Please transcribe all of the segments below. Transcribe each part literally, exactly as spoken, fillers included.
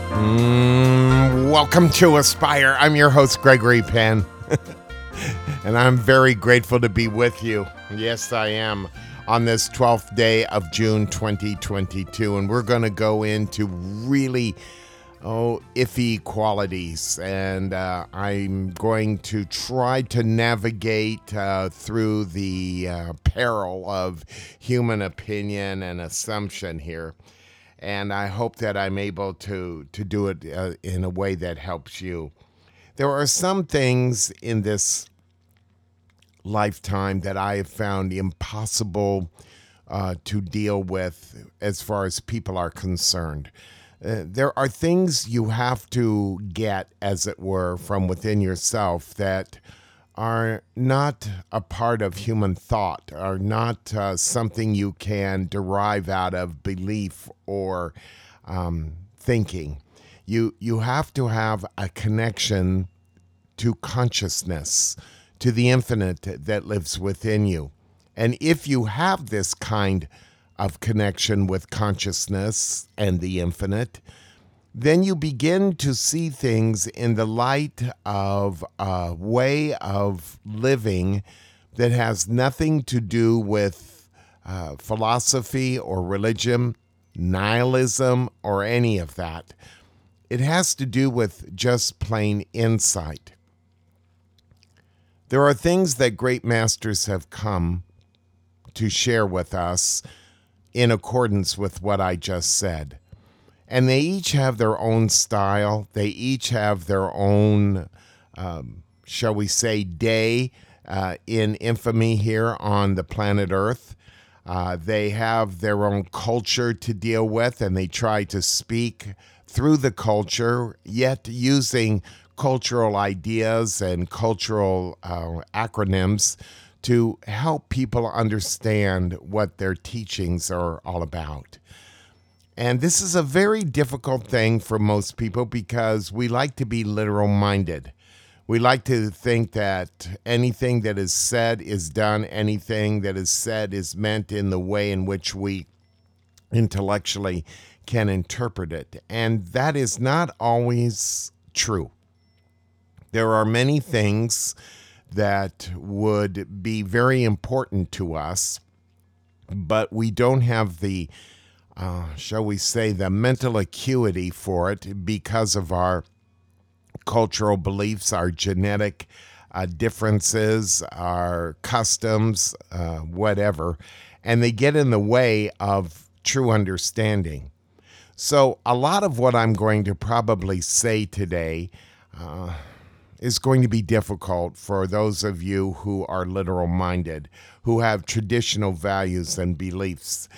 Mm, welcome to Aspire. I'm your host, Gregory Penn, and I'm very grateful to be with you. Yes, I am, on this twelfth day of June twenty twenty-two, and we're going to go into really, oh, iffy qualities, and uh, I'm going to try to navigate uh, through the uh, peril of human opinion and assumption here. And I hope that I'm able to to do it uh, in a way that helps you. There are some things in this lifetime that I have found impossible uh, to deal with as far as people are concerned. Uh, there are things you have to get, as it were, from within yourself that are not a part of human thought, are not uh, something you can derive out of belief or um, thinking. You you have to have a connection to consciousness, to the infinite that lives within you. And if you have this kind of connection with consciousness and the infinite, then you begin to see things in the light of a way of living that has nothing to do with uh, philosophy or religion, nihilism, or any of that. It has to do with just plain insight. There are things that great masters have come to share with us in accordance with what I just said. And they each have their own style. They each have their own, um, shall we say, day uh, in infamy here on the planet Earth. Uh, they have their own culture to deal with, and they try to speak through the culture, yet using cultural ideas and cultural uh, acronyms to help people understand what their teachings are all about. And this is a very difficult thing for most people because we like to be literal-minded. We like to think that anything that is said is done, anything that is said is meant in the way in which we intellectually can interpret it. And that is not always true. There are many things that would be very important to us, but we don't have the Uh, shall we say, the mental acuity for it because of our cultural beliefs, our genetic uh, differences, our customs, uh, whatever, and they get in the way of true understanding. So a lot of what I'm going to probably say today uh, is going to be difficult for those of you who are literal-minded, who have traditional values and beliefs,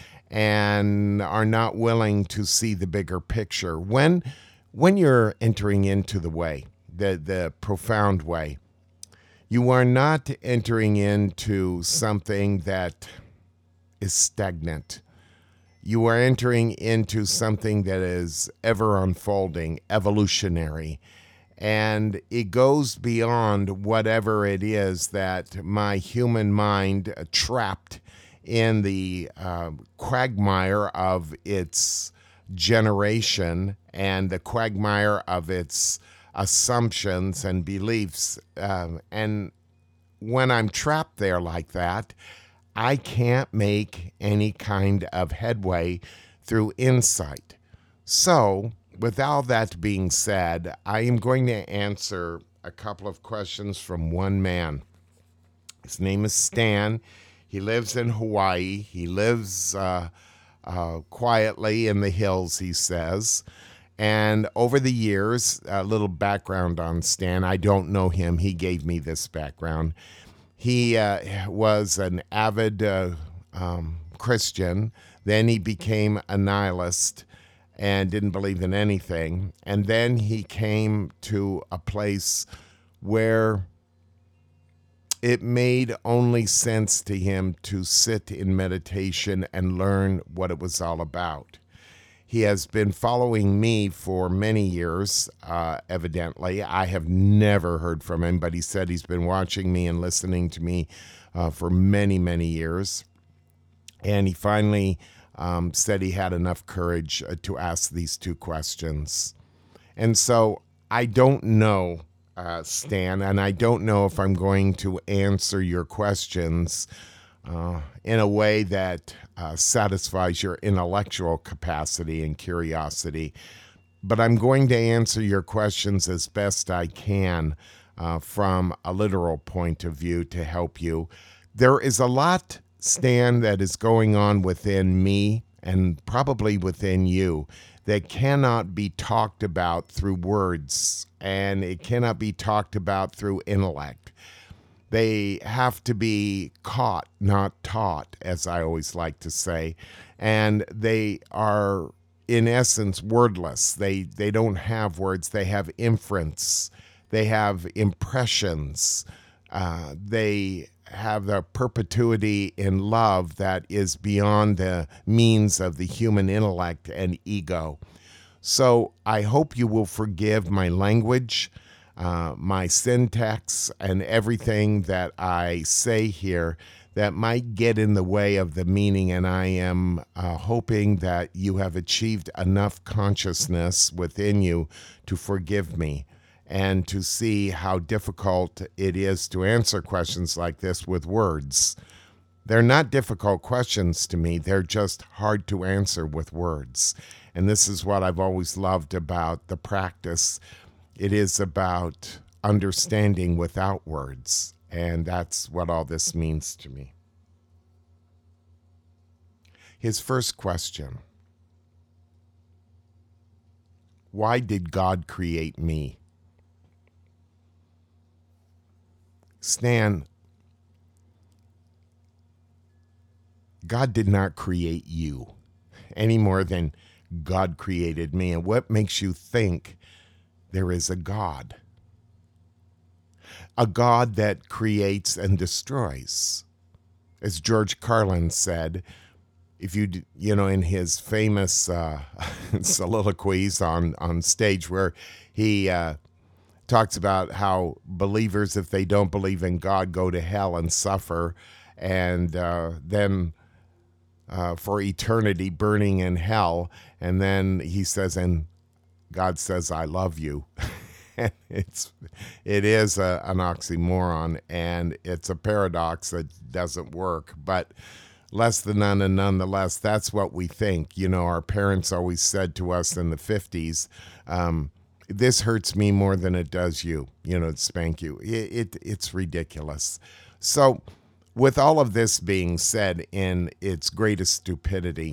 and are not willing to see the bigger picture. When when you're entering into the way, the, the profound way, you are not entering into something that is stagnant. You are entering into something that is ever unfolding, evolutionary, and it goes beyond whatever it is that my human mind uh, trapped in the uh, quagmire of its generation and the quagmire of its assumptions and beliefs. Um, and when I'm trapped there like that, I can't make any kind of headway through insight. So, with all that being said, I am going to answer a couple of questions from one man. His name is Stan. He lives in Hawaii. He lives uh, uh, quietly in the hills, he says. And over the years, a little background on Stan. I don't know him. He gave me this background. He uh, was an avid uh, um, Christian. Then he became a nihilist and didn't believe in anything. And then he came to a place where it made only sense to him to sit in meditation and learn what it was all about. He has been following me for many years, uh, evidently. I have never heard from him, but he said he's been watching me and listening to me uh, for many, many years. And he finally um, said he had enough courage uh, to ask these two questions. And so I don't know, uh, Stan, and I don't know if I'm going to answer your questions uh, in a way that uh, satisfies your intellectual capacity and curiosity. But I'm going to answer your questions as best I can uh, from a literal point of view to help you. There is a lot, Stan, that is going on within me and probably within you that cannot be talked about through words, and it cannot be talked about through intellect. They have to be caught, not taught, as I always like to say. And they are, in essence, wordless. They they don't have words. They have inference. They have impressions. Uh, they have the perpetuity in love that is beyond the means of the human intellect and ego. So I hope you will forgive my language, uh, my syntax, and everything that I say here that might get in the way of the meaning, and I am uh, hoping that you have achieved enough consciousness within you to forgive me and to see how difficult it is to answer questions like this with words. They're not difficult questions to me. They're just hard to answer with words. And this is what I've always loved about the practice. It is about understanding without words. And that's what all this means to me. His first question: why did God create me? Stan, God did not create you any more than God created me. And what makes you think there is a God? A God that creates and destroys. As George Carlin said, if you, you know, in his famous uh, soliloquies on, on stage where he uh, talks about how believers, if they don't believe in God, go to hell and suffer, and uh, then uh, for eternity burning in hell. And then he says, and God says, I love you. it's it is a, an oxymoron, and it's a paradox that doesn't work, but less than none, and nonetheless, that's what we think. You know, our parents always said to us in the fifties, um, this hurts me more than it does you, you know, spank you. It, it It's ridiculous. So with all of this being said in its greatest stupidity,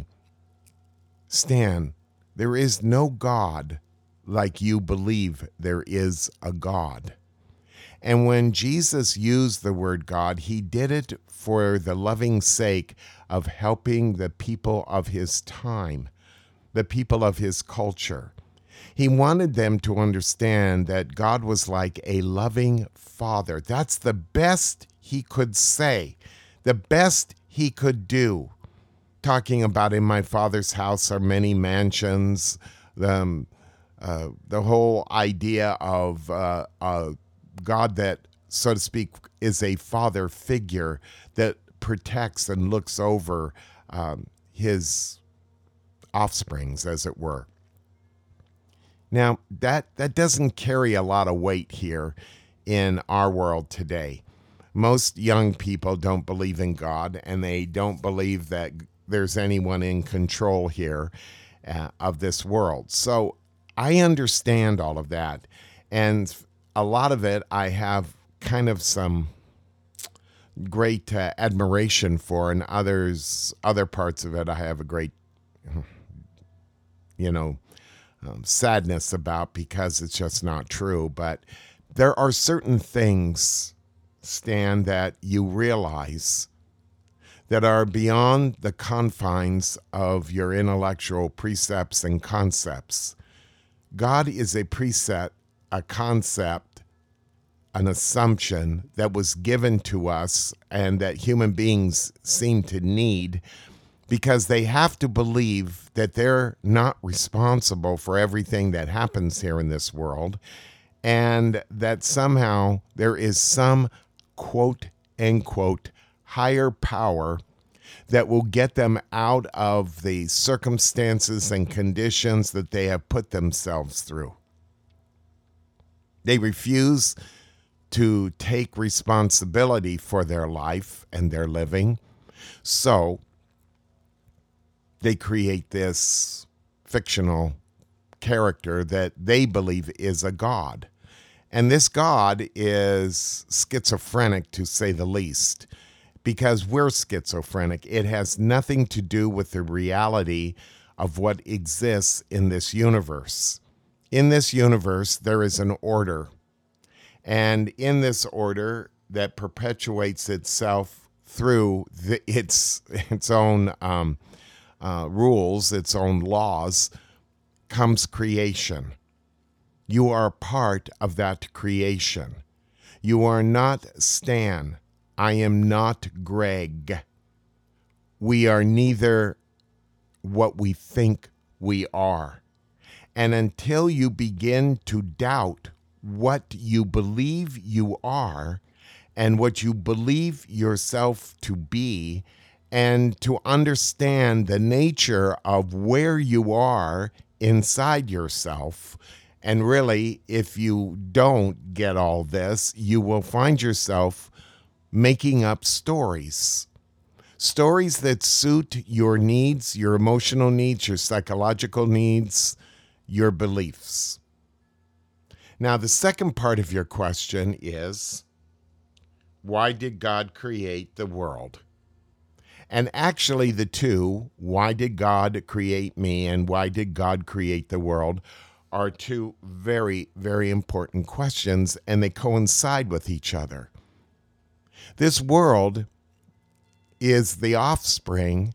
Stan, there is no God like you believe there is a God. And when Jesus used the word God, he did it for the loving sake of helping the people of his time, the people of his culture. He wanted them to understand that God was like a loving father. That's the best he could say, the best he could do. Talking about in my Father's house are many mansions, the, um, uh, the whole idea of uh, uh, God that, so to speak, is a father figure that protects and looks over um, his offsprings, as it were. Now, that, that doesn't carry a lot of weight here in our world today. Most young people don't believe in God, and they don't believe that there's anyone in control here uh, of this world. So I understand all of that, and a lot of it I have kind of some great uh, admiration for, and others, other parts of it I have a great, you know, um, sadness about, because it's just not true. But there are certain things, Stan, that you realize that are beyond the confines of your intellectual precepts and concepts. God is a precept, a concept, an assumption that was given to us and that human beings seem to need, because they have to believe that they're not responsible for everything that happens here in this world, and that somehow there is some quote unquote higher power that will get them out of the circumstances and conditions that they have put themselves through. They refuse to take responsibility for their life and their living. So they create this fictional character that they believe is a god. And this god is schizophrenic, to say the least, because we're schizophrenic. It has nothing to do with the reality of what exists in this universe. In this universe, there is an order. And in this order that perpetuates itself through the, its, its own um, uh, rules, its own laws, comes creation. You are part of that creation. You are not Stan. I am not Greg. We are neither what we think we are. And until you begin to doubt what you believe you are and what you believe yourself to be, and to understand the nature of where you are inside yourself, and really, if you don't get all this, you will find yourself making up stories. Stories that suit your needs, your emotional needs, your psychological needs, your beliefs. Now, the second part of your question is, why did God create the world? And actually, the two, why did God create me and why did God create the world, are two very, very important questions, and they coincide with each other. This world is the offspring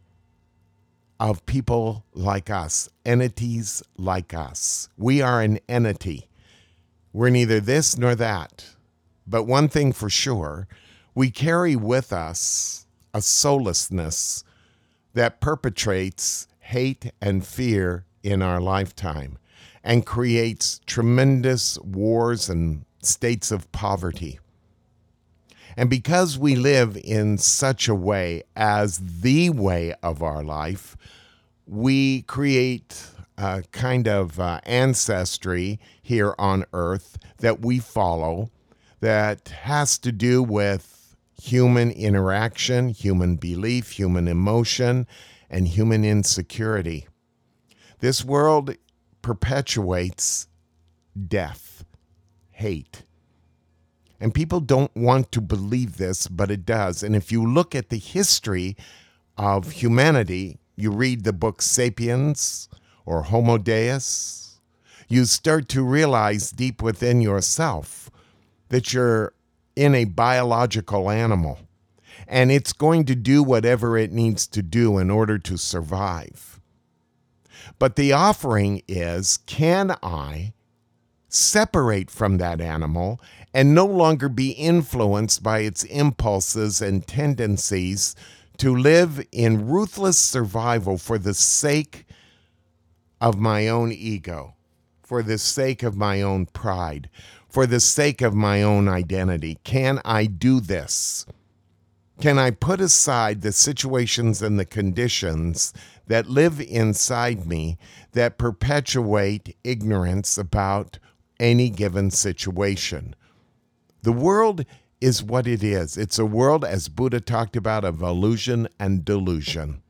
of people like us, entities like us. We are an entity. We're neither this nor that. But one thing for sure, we carry with us a soullessness that perpetrates hate and fear in our lifetime and creates tremendous wars and states of poverty. And because we live in such a way as the way of our life, we create a kind of uh, ancestry here on earth that we follow that has to do with human interaction, human belief, human emotion, and human insecurity. This world perpetuates death, hate. And people don't want to believe this, but it does. And if you look at the history of humanity, you read the book Sapiens or Homo Deus, you start to realize deep within yourself that you're in a biological animal, and it's going to do whatever it needs to do in order to survive. But the offering is, can I separate from that animal and no longer be influenced by its impulses and tendencies to live in ruthless survival for the sake of my own ego, for the sake of my own pride, for the sake of my own identity? Can I do this? Can I put aside the situations and the conditions that live inside me that perpetuate ignorance about any given situation? The world is what it is. It's a world, as Buddha talked about, of illusion and delusion.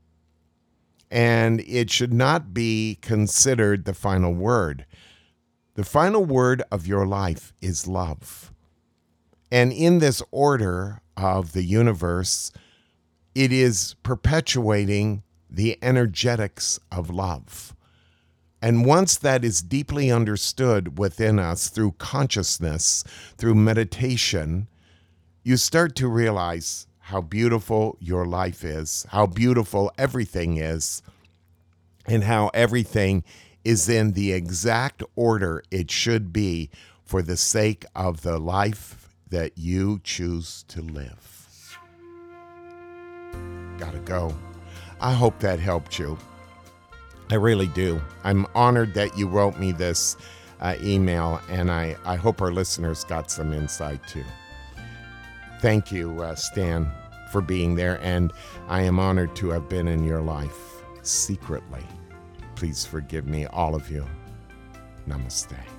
And it should not be considered the final word. The final word of your life is love. And in this order of the universe, it is perpetuating the energetics of love. And once that is deeply understood within us through consciousness, through meditation, you start to realize how beautiful your life is, how beautiful everything is, and how everything is in the exact order it should be for the sake of the life that you choose to live. Gotta go. I hope that helped you. I really do. I'm honored that you wrote me this uh, email, and I, I hope our listeners got some insight too. Thank you, uh, Stan, for being there, and I am honored to have been in your life secretly. Please forgive me, all of you. Namaste.